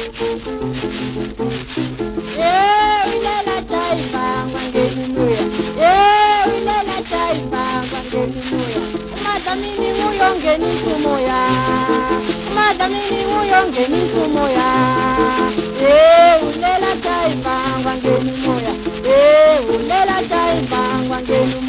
Wilela taifa ngangeni moya. Wilela taifa ngangeni moya. Madamini moyo ngeni sumoya. Madamini moyo ngeni sumoya. Wilela taifa ngangeni moya. Wilela taifa ngangeni moya.